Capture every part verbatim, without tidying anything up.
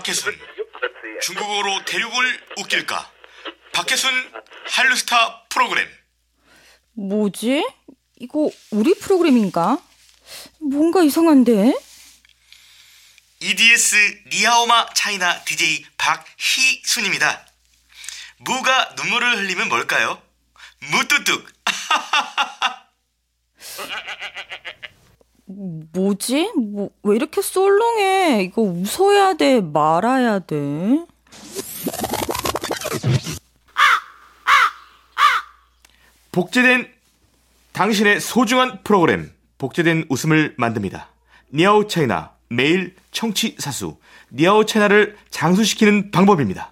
박혜순. 중국어로 대륙을 웃길까? 박혜순 한류스타 프로그램. 뭐지? 이거 우리 프로그램인가? 뭔가 이상한데? 이디에스 리아오마 차이나 디제이 박희순입니다. 무가 눈물을 흘리면 뭘까요? 무뚜뚝. 뭐지? 뭐, 왜 이렇게 썰렁해? 이거 웃어야 돼? 말아야 돼? 복제된 당신의 소중한 프로그램, 복제된 웃음을 만듭니다. 니아오 차이나, 매일 청취 사수. 니아오 차이나를 장수시키는 방법입니다.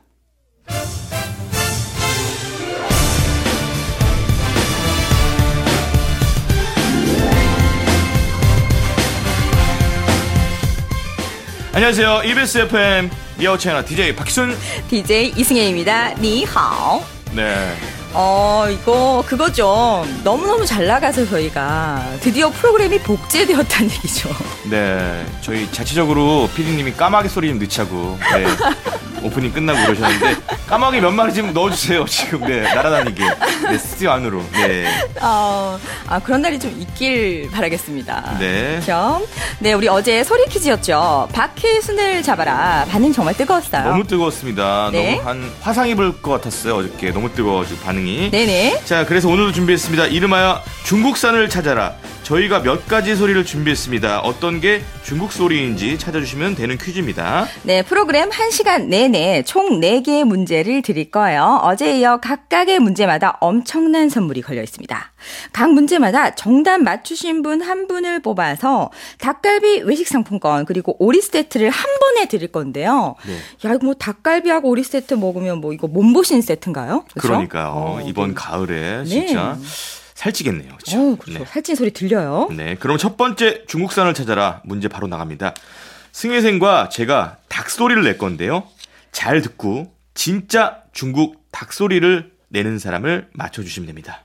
안녕하세요. 이비에스 에프엠 니아오 차이나 디제이 박희순, 디제이 이승혜입니다. 니하오. 네. 어, 이거 그거죠. 너무너무 잘 나가서 저희가 드디어 프로그램이 복제되었다는 얘기죠. 네, 저희 자체적으로 피디님이 까마귀 소리 좀 넣자고 네, 오프닝 끝나고 그러셨는데 까마귀 몇 마리 좀 넣어주세요. 지금 네, 날아다니게 네, 스튜디오 안으로. 네. 어, 아, 그런 날이 좀 있길 바라겠습니다. 네. 그렇죠? 네, 우리 어제 소리 퀴즈였죠. 박혜순을 잡아라. 반응 정말 뜨거웠어요. 너무 뜨거웠습니다. 네. 너무 한 화상 입을 것 같았어요. 어저께 너무 뜨거워가지고 반응이. 네네. 자, 그래서 오늘도 준비했습니다. 이름하여 중국산을 찾아라. 저희가 몇 가지 소리를 준비했습니다. 어떤 게 중국 소리인지 찾아주시면 되는 퀴즈입니다. 네, 프로그램 한 시간 내내 총 네 개의 문제를 드릴 거예요. 어제에 이어 각각의 문제마다 엄청난 선물이 걸려 있습니다. 각 문제마다 정답 맞추신 분 한 분을 뽑아서 닭갈비 외식 상품권 그리고 오리 세트를 한 번에 드릴 건데요. 네. 야, 이거 뭐 닭갈비하고 오리 세트 먹으면 뭐 이거 몸보신 세트인가요? 그렇죠? 그러니까요. 어, 이번 네. 가을에 진짜 네. 살찌겠네요. 그렇죠? 어, 그렇죠. 네. 살찐 소리 들려요. 네, 그럼 첫 번째 중국산을 찾아라 문제 바로 나갑니다. 승혜생과 제가 닭소리를 낼 건데요. 잘 듣고 진짜 중국 닭소리를 내는 사람을 맞춰주시면 됩니다.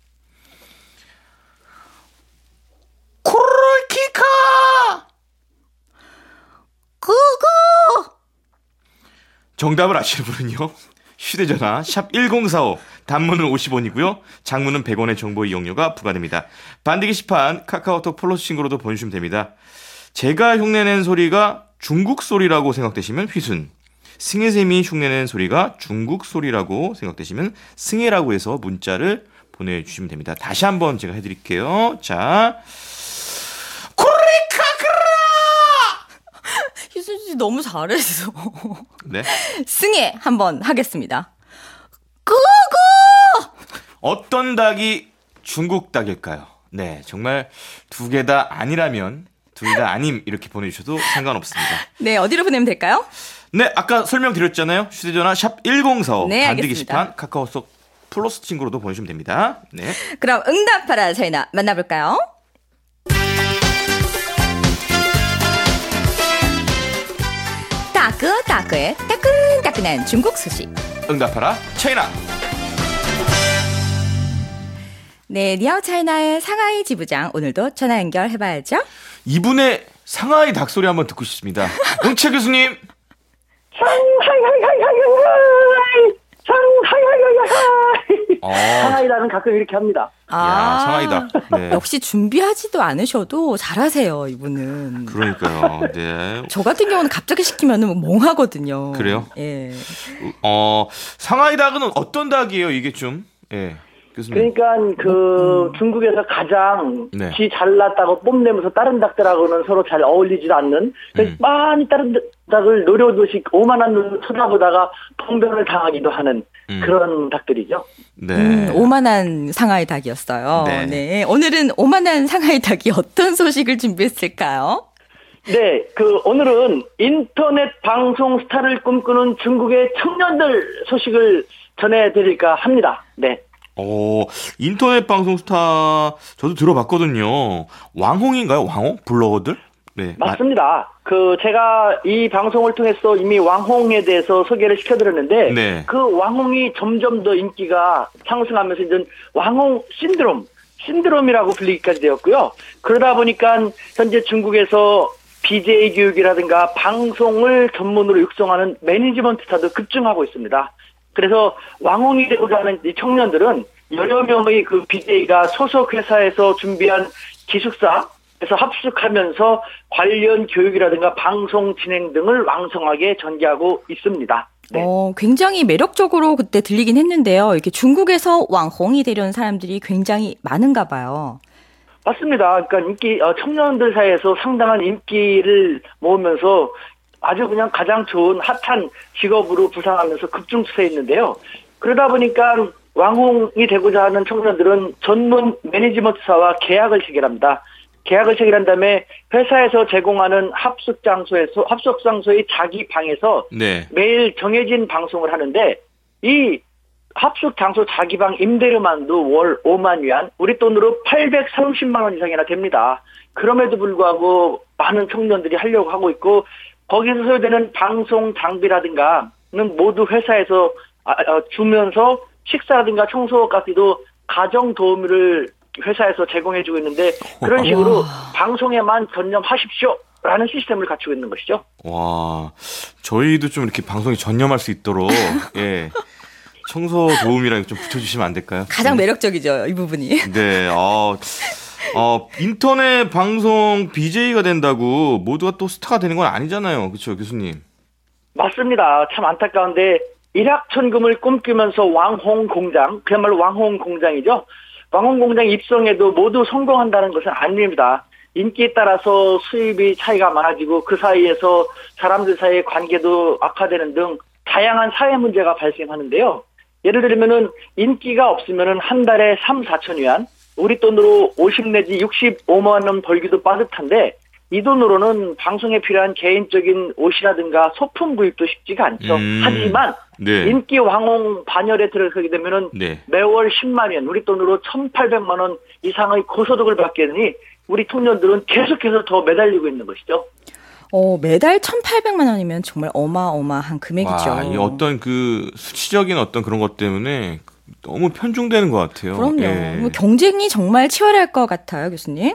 코르키카! 그거! 정답을 아시는 분은요. 휴대전화 샵 일공사오, 단문은 오십 원이고요. 장문은 백 원의 정보 이용료가 부과됩니다. 반대 게시판 카카오톡 플러스 친구로도 보내주시면 됩니다. 제가 흉내낸 소리가 중국 소리라고 생각되시면 휘순, 승혜쌤이 흉내낸 소리가 중국 소리라고 생각되시면 승혜라고 해서 문자를 보내주시면 됩니다. 다시 한번 제가 해드릴게요. 자, 코리카크라! 희순 씨 너무 잘했어. 네. 승혜 한번 하겠습니다. 그거! 어떤 닭이 중국 닭일까요? 네, 정말 두 개 다 아니라면 둘 다 아님 이렇게 보내주셔도 상관없습니다. 네, 어디로 보내면 될까요? 네, 아까 설명드렸잖아요. 휴대전화 샵 일공사오, 네, 반대 알겠습니다. 게시판 카카오톡 플러스 친구로도 보내주시면 됩니다. 네. 그럼 응답하라 차이나 만나볼까요? 따끈따끈 따끈따끈한 중국 소식. 응답하라 차이나. 네, 니아오 차이나의 상하이 지부장 오늘도 전화 연결해봐야죠. 이분의 상하이 닭소리 한번 듣고 싶습니다. 응채 교수님. 상하이하이하이하이 상하이하이하이 어. 상하이라는 가끔 이렇게 합니다. 야, 상하이다. 네. 역시 준비하지도 않으셔도 잘하세요, 이분은. 그러니까요. 네. 저 같은 경우는 갑자기 시키면 멍하거든요. 그래요? 예. 어, 상하이 닭은 어떤 닭이에요, 이게 좀? 예. 교수님. 그러니까 그 중국에서 가장 네. 쥐 잘났다고 뽐내면서 다른 닭들하고는 서로 잘 어울리지도 않는 그래서 음. 많이 다른 닭을 노려듯이 오만한 눈으로 쳐다보다가 봉변을 당하기도 하는 음. 그런 닭들이죠. 네. 음, 오만한 상하이 닭이었어요. 네. 네. 오늘은 오만한 상하이 닭이 어떤 소식을 준비했을까요? 네, 그 오늘은 인터넷 방송 스타를 꿈꾸는 중국의 청년들 소식을 전해드릴까 합니다. 네. 어, 인터넷 방송 스타 저도 들어봤거든요. 왕홍인가요? 왕홍? 블로거들? 네. 맞습니다. 그 제가 이 방송을 통해서 이미 왕홍에 대해서 소개를 시켜드렸는데 네. 그 왕홍이 점점 더 인기가 상승하면서 이제 왕홍 신드롬, 신드롬이라고 불리기까지 되었고요. 그러다 보니까 현재 중국에서 비제이 교육이라든가 방송을 전문으로 육성하는 매니지먼트 스타도 급증하고 있습니다. 그래서 왕홍이 되고자 하는 이 청년들은 여러 명의 그 비제이가 소속 회사에서 준비한 기숙사에서 합숙하면서 관련 교육이라든가 방송 진행 등을 왕성하게 전개하고 있습니다. 네. 어, 굉장히 매력적으로 그때 들리긴 했는데요. 이렇게 중국에서 왕홍이 되려는 사람들이 굉장히 많은가 봐요. 맞습니다. 그러니까 인기 어, 청년들 사이에서 상당한 인기를 모으면서 아주 그냥 가장 좋은 핫한 직업으로 부상하면서 급증수세에 있는데요. 그러다 보니까 왕홍이 되고자 하는 청년들은 전문 매니지먼트사와 계약을 체결합니다. 계약을 체결한 다음에 회사에서 제공하는 합숙 장소에서 합숙 장소의 자기 방에서 네. 매일 정해진 방송을 하는데 이 합숙 장소 자기 방 임대료만도 월 오만 위안, 우리 돈으로 팔백삼십만 원 이상이나 됩니다. 그럼에도 불구하고 많은 청년들이 하려고 하고 있고 거기서 소요되는 방송 장비라든가는 모두 회사에서 주면서 식사라든가 청소까지도 가정 도우미를 회사에서 제공해주고 있는데 그런 식으로 방송에만 전념하십시오라는 시스템을 갖추고 있는 것이죠. 와, 저희도 좀 이렇게 방송에 전념할 수 있도록 예. 청소 도우미랑 좀 붙여주시면 안 될까요? 가장 매력적이죠, 이 부분이. 네, 어, 어, 인터넷 방송 비제이가 된다고 모두가 또 스타가 되는 건 아니잖아요. 그렇죠, 교수님? 맞습니다. 참 안타까운데 일확천금을 꿈꾸면서 왕홍 공장, 그야말로 왕홍 공장이죠. 왕홍 공장 입성에도 모두 성공한다는 것은 아닙니다. 인기에 따라서 수입이 차이가 많아지고 그 사이에서 사람들 사이의 관계도 악화되는 등 다양한 사회 문제가 발생하는데요. 예를 들면은 인기가 없으면은 한 달에 삼, 사천 위안, 우리 돈으로 오십 내지 육십오만 원 벌기도 빠듯한데 이 돈으로는 방송에 필요한 개인적인 옷이라든가 소품 구입도 쉽지가 않죠. 음, 하지만 네. 인기 왕홍 반열에 들어서게 되면은 네. 매월 십만 원, 우리 돈으로 천팔백만 원 이상의 고소득을 받게 되니 우리 청년들은 계속해서 더 매달리고 있는 것이죠. 어, 매달 천팔백만 원이면 정말 어마어마한 금액이죠. 와, 이 어떤 그 수치적인 어떤 그런 것 때문에 너무 편중되는 것 같아요. 그럼요. 예. 뭐 경쟁이 정말 치열할 것 같아요, 교수님.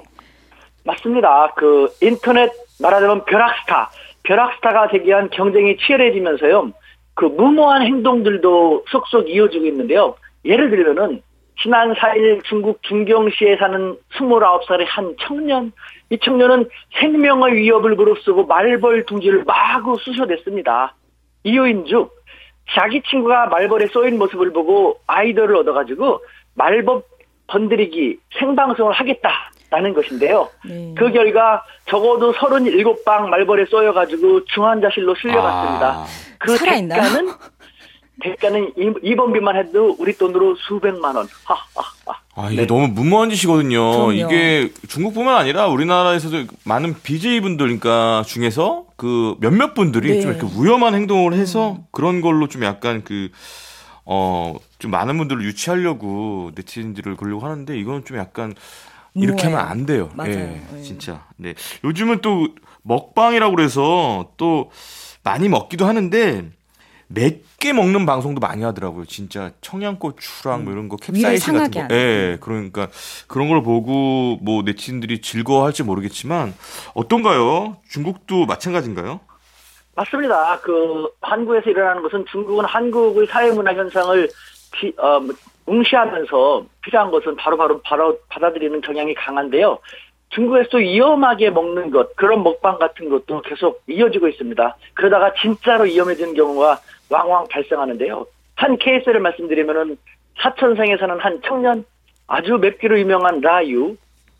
맞습니다. 그 인터넷 말하자면 벼락스타, 벼락스타가 되기 위한 경쟁이 치열해지면서요. 그 무모한 행동들도 속속 이어지고 있는데요. 예를 들면은 지난 사 일 중국 중경시에 사는 스물아홉 살의 한 청년, 이 청년은 생명의 위협을 무릅쓰고 말벌 둥지를 마구 쑤셔댔습니다. 이유인즉 자기 친구가 말벌에 쏘인 모습을 보고 아이디어를 얻어가지고 말벌 건드리기 생방송을 하겠다라는 것인데요. 네. 그 결과 적어도 서른일곱 방 말벌에 쏘여가지고 중환자실로 실려갔습니다. 아. 그 살아있나요? 대가는 대가는 입원비만 해도 우리 돈으로 수백만 원. 하하하. 아, 이게 네. 너무 무모한 짓이거든요. 그럼요. 이게 중국뿐만 아니라 우리나라에서도 많은 비제이 분들, 그러니까 중에서 그 몇몇 분들이 네. 좀 이렇게 위험한 행동을 해서 그런 걸로 좀 약간 그, 어, 좀 많은 분들을 유치하려고 네티즌들을 그러려고 하는데 이건 좀 약간 이렇게 무모해요. 하면 안 돼요. 맞아요. 예, 예. 진짜. 네. 요즘은 또 먹방이라고 그래서 또 많이 먹기도 하는데 맵게 먹는 방송도 많이 하더라고요. 진짜 청양고추랑 뭐 이런 거 위를 캡사이신 같은 상하게 거. 예. 그러니까 그런 걸 보고 뭐 네티즌들이 즐거워할지 모르겠지만 어떤가요? 중국도 마찬가지인가요? 맞습니다. 그 한국에서 일어나는 것은 중국은 한국의 사회문화 현상을 피, 어, 응시하면서 필요한 것은 바로바로 바로 받아들이는 경향이 강한데요. 중국에서도 위험하게 먹는 것, 그런 먹방 같은 것도 계속 이어지고 있습니다. 그러다가 진짜로 위험해지는 경우가 왕왕 발생하는데요. 한 케이스를 말씀드리면은 사천성에 사는 한 청년, 아주 맵기로 유명한 라유,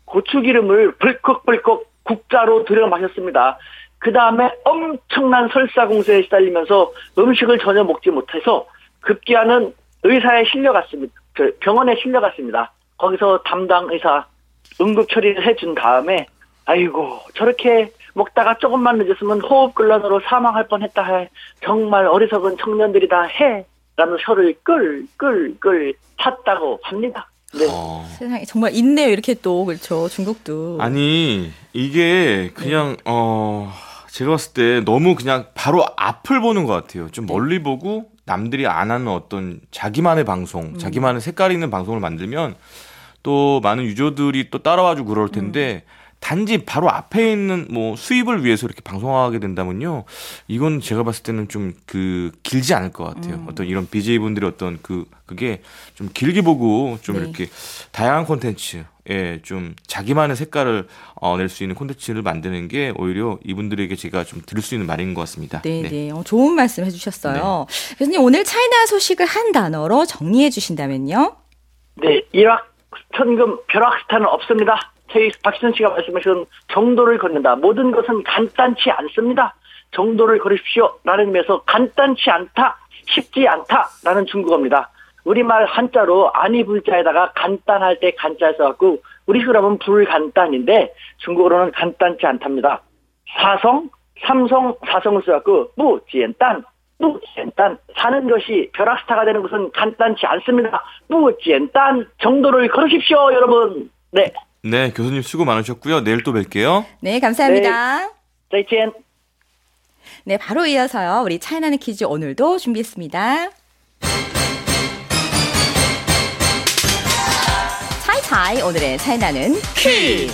고추기름을 벌컥벌컥 국자로 들여 마셨습니다. 그 다음에 엄청난 설사 공세에 시달리면서 음식을 전혀 먹지 못해서 급기야는 의사에 실려갔습니다. 병원에 실려갔습니다. 거기서 담당 의사 응급 처리를 해준 다음에 아이고 저렇게 먹다가 조금만 늦었으면 호흡곤란으로 사망할 뻔했다 해. 정말 어리석은 청년들이다 해. 라는 혀를 끌끌끌 탔다고 합니다. 네. 어. 세상에 정말 있네요. 이렇게 또 그렇죠. 중국도. 아니, 이게 그냥 어 제가 봤을 때 너무 그냥 바로 앞을 보는 것 같아요. 좀 멀리 보고 남들이 안 하는 어떤 자기만의 방송, 음. 자기만의 색깔 있는 방송을 만들면 또 많은 유저들이 또 따라와주고 그럴 텐데 음. 단지 바로 앞에 있는 뭐 수입을 위해서 이렇게 방송하게 된다면요, 이건 제가 봤을 때는 좀 그 길지 않을 것 같아요. 음. 어떤 이런 비제이 분들의 어떤 그 그게 좀 길게 보고 좀 네. 이렇게 다양한 콘텐츠, 예, 좀 자기만의 색깔을 어, 낼 수 있는 콘텐츠를 만드는 게 오히려 이분들에게 제가 좀 들을 수 있는 말인 것 같습니다. 네, 네, 네. 어, 좋은 말씀 해주셨어요. 네. 교수님 오늘 차이나 소식을 한 단어로 정리해 주신다면요? 네, 이락 천금 벼락스타는 없습니다. 저희 박시선 씨가 말씀하신 정도를 걷는다. 모든 것은 간단치 않습니다. 정도를 걸으십시오. 라는 의미에서 간단치 않다, 쉽지 않다라는 중국어입니다. 우리말 한자로 아니 불자에다가 간단할 때 간자 써갖고 우리 그러면 불간단인데 중국어로는 간단치 않답니다. 사성, 삼성, 사성을 써갖고 무简单, 무简单. 사는 것이 벼락스타가 되는 것은 간단치 않습니다. 무简单 정도를 걸으십시오, 여러분. 네. 네, 교수님 수고 많으셨고요. 내일 또 뵐게요. 네, 감사합니다. 네, 再见. 네, 바로 이어서요. 우리 차이나는 퀴즈 오늘도 준비했습니다. 차이차이 오늘의 차이나는 퀴즈.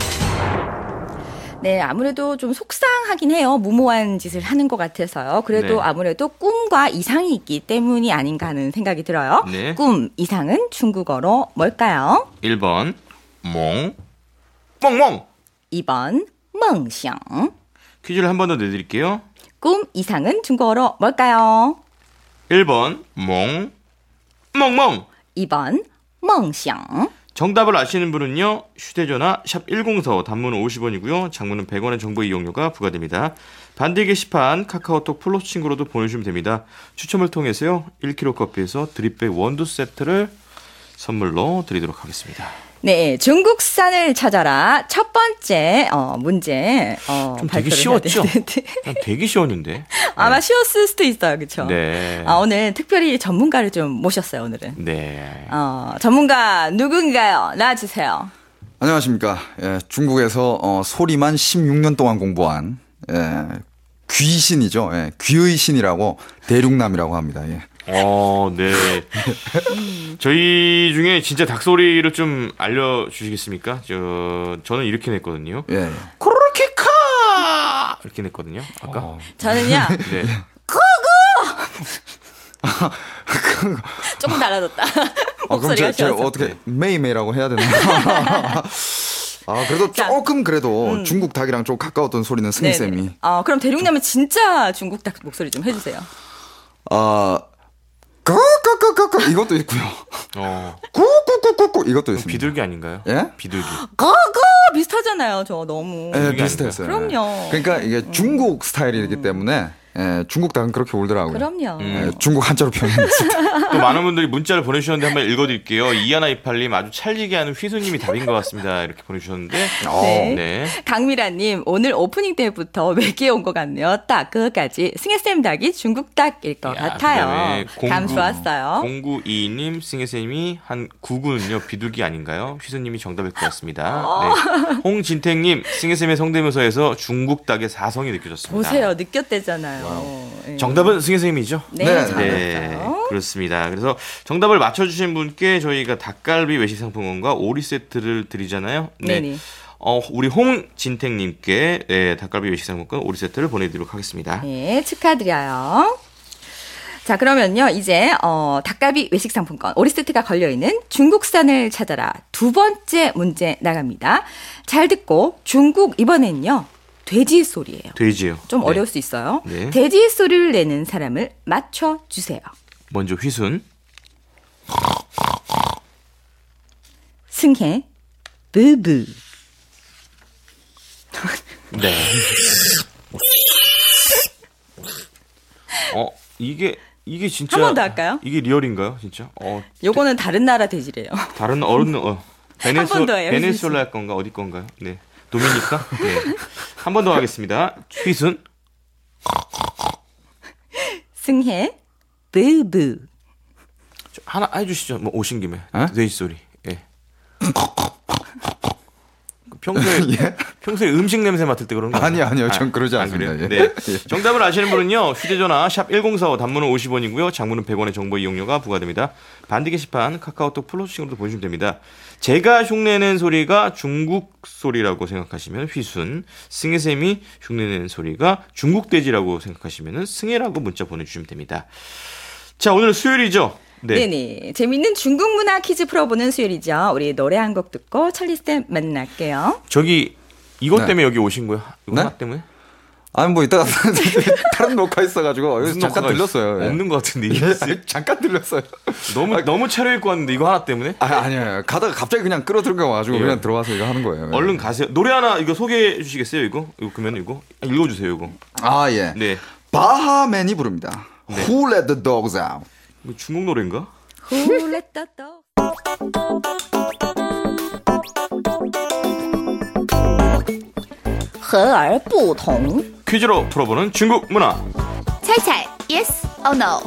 네, 아무래도 좀 속상하긴 해요. 무모한 짓을 하는 것 같아서요. 그래도 네. 아무래도 꿈과 이상이 있기 때문이 아닌가 하는 생각이 들어요. 네. 꿈, 이상은 중국어로 뭘까요? 일 번 몽, 몽몽. 이 번 멍샹. 퀴즈를 한 번 더 내드릴게요. 꿈, 이상은 중국어로 뭘까요? 일 번 몽, 멍멍. 이 번 멍샹. 정답을 아시는 분은요, 휴대전화 샵 일공사오, 단문은 오십 원이고요. 장문은 백 원의 정보 이용료가 부과됩니다. 반대 게시판 카카오톡 플러스 친구로도 보내주시면 됩니다. 추첨을 통해서요, 일 킬로그램 커피에서 드립백 원두 세트를 선물로 드리도록 하겠습니다. 네, 중국산을 찾아라. 첫 번째 어, 문제 어, 좀 되게 쉬웠죠? 되게 쉬웠는데. 아마 네. 쉬웠을 수도 있어요, 그렇죠? 네. 아, 오늘 특별히 전문가를 좀 모셨어요, 오늘은. 네. 어, 전문가 누군가요? 나와주세요. 안녕하십니까? 예, 중국에서 어, 소리만 십육 년 동안 공부한 예, 귀신이죠. 예, 귀의 신이라고 대륙남이라고 합니다. 예. 어, 네. 저희 중에 진짜 닭소리를 좀 알려주시겠습니까? 저, 저는 이렇게 냈거든요. 예. 코로로키카! 이렇게 냈거든요. 아까. 어. 저는요. 네. 고고! 조금 달라졌다. 아, 그럼 제가, 제가 어떻게 메이메이라고 해야 되나? 아, 그래도 자, 조금 그래도 음. 중국 닭이랑 좀 가까웠던 소리는 승희쌤이. 아, 그럼 대륙남은 진짜 중국 닭 목소리 좀 해주세요. 아, 까까까까까 이것도 있고요. 어. 꾸꾸꾸꾸꾸 이것도 있습니다. 비둘기 아닌가요? 예? 비둘기. 까까 비슷하잖아요. 저 너무. 예, 비슷했어요. 그럼요. 그러니까 이게 중국 스타일이기 때문에 예, 중국 닭은 그렇게 울더라고요. 그럼요. 예, 중국 한자로 표현했습니다. 또 많은 분들이 문자를 보내주셨는데 한번 읽어드릴게요. 이하나이팔님 아주 찰지게 하는 휘수님이 답인 것 같습니다. 이렇게 보내주셨는데. 네. 네. 강미라님 오늘 오프닝 때부터 외계 온 것 같네요. 딱 그것까지 승혜쌤 닭이 중국 닭일 것 야, 같아요. 감 좋았어요. 공구이이님 승혜쌤이 한 구구는요 비둘기 아닌가요? 휘수님이 정답일 것 같습니다. 어. 네. 홍진택님 승혜쌤의 성대모사에서 중국 닭의 사성이 느껴졌습니다. 보세요. 느꼈대잖아요. 네. 정답은 승혜 선생님이죠? 네, 네. 네, 그렇습니다. 그래서 정답을 맞춰주신 분께 저희가 닭갈비 외식 상품권과 오리 세트를 드리잖아요. 네. 네네. 어, 우리 홍진택님께 네, 닭갈비 외식 상품권 오리 세트를 보내드리도록 하겠습니다. 네, 축하드려요. 자, 그러면요, 이제, 어, 닭갈비 외식 상품권, 오리 세트가 걸려있는 중국산을 찾아라. 두 번째 문제 나갑니다. 잘 듣고, 중국, 이번엔요, 돼지 소리예요. 돼지요. 좀 네. 어려울 수 있어요. 네. 돼지 소리를 내는 사람을 맞춰주세요. 먼저 휘순. 승혜, 부부. 네. 어, 이게, 이게 진짜. 한 번 더 할까요? 이게 리얼인가요, 진짜? 어. 요거는 다른 나라 돼지래요. 다른 어른, 어. 베네수, 한 번 더 해요. 베네수엘라 건가, 어디 건가요? 네. 도미니카? 네. 한 번 더 하겠습니다. 휘순. 승혜, 부부. 하나 해주시죠. 뭐 오신 김에. 어? 돼지 소리. 예. 평소에 예? 평소에 음식 냄새 맡을 때 그런 거 아니요, 아니요. 아, 전 그러지 안 않습니다. 그래요? 예. 네. 정답을 아시는 분은요. 휴대전화 샵 일공사오 단문은 오십 원이고요. 장문은 백 원의 정보 이용료가 부과됩니다. 반디 게시판 카카오톡 플러스식으로도 보내주시면 됩니다. 제가 흉내낸 소리가 중국 소리라고 생각하시면 휘순, 승혜쌤이 흉내낸 소리가 중국 돼지라고 생각하시면 승혜라고 문자 보내주시면 됩니다. 자, 오늘 수요일이죠? 네. 네네. 재밌는 중국 문화 퀴즈 풀어보는 수요일이죠. 우리 노래 한 곡 듣고 찰리쌤 만날게요. 저기 이것 네. 때문에 여기 오신 거예요? 이거 네? 하나 때문에? 아니 뭐 이따가 다른 녹화 있어가지고 여기서 무슨 잠깐 녹화가 들렸어요. 예. 없는 것 같은데. 예, 잠깐 들렸어요. 너무 너무 차려입고 왔는데 이거 하나 때문에? 아, 아니에요. 가다가 갑자기 그냥 끌어들여가지고 예. 그냥 들어와서 이거 하는 거예요. 예. 얼른 가세요. 노래 하나 이거 소개해 주시겠어요? 이거 이거 그러면 이거 읽어주세요. 이거. 아 예. 네. 바하맨이 부릅니다. 네. Who let the dogs out? 이거 중국 노래인가? Who let the dog 和而不同 퀴즈로 풀어보는 중국 문화. 猜猜 yes or no.